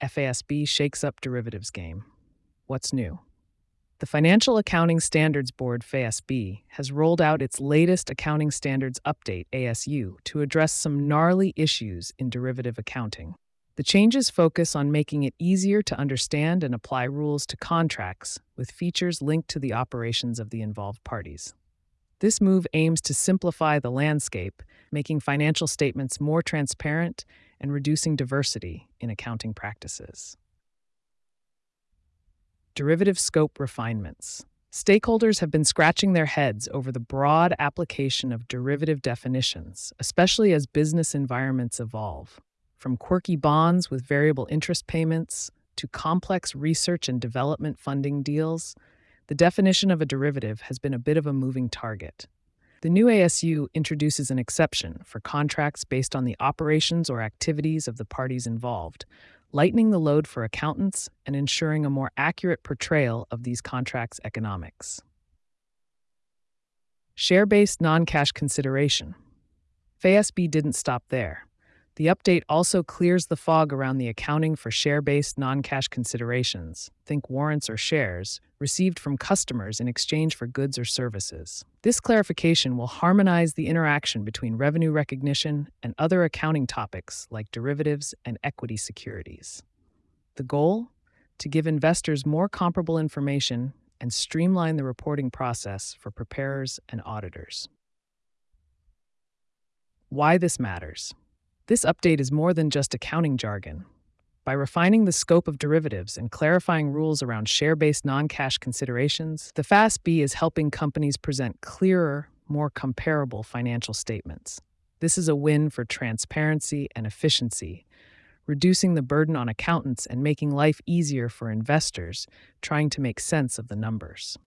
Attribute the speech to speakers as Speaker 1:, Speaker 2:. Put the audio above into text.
Speaker 1: FASB shakes up derivatives game. What's new? The Financial Accounting Standards Board, FASB, has rolled out its latest Accounting Standards Update, ASU, to address some gnarly issues in derivative accounting. The changes focus on making it easier to understand and apply rules to contracts, with features linked to the operations of the involved parties. This move aims to simplify the landscape, making financial statements more transparent and reducing diversity in accounting practices. Derivative scope refinements. Stakeholders have been scratching their heads over the broad application of derivative definitions, especially as business environments evolve. From quirky bonds with variable interest payments to complex research and development funding deals, the definition of a derivative has been a bit of a moving target. The new ASU introduces an exception for contracts based on the operations or activities of the parties involved, lightening the load for accountants and ensuring a more accurate portrayal of these contracts' economics. Share-based non-cash consideration. FASB didn't stop there. The update also clears the fog around the accounting for share-based non-cash considerations, think warrants or shares, received from customers in exchange for goods or services. This clarification will harmonize the interaction between revenue recognition and other accounting topics like derivatives and equity securities. The goal? To give investors more comparable information and streamline the reporting process for preparers and auditors. Why this matters. This update is more than just accounting jargon. By refining the scope of derivatives and clarifying rules around share-based non-cash considerations, the FASB is helping companies present clearer, more comparable financial statements. This is a win for transparency and efficiency, reducing the burden on accountants and making life easier for investors trying to make sense of the numbers.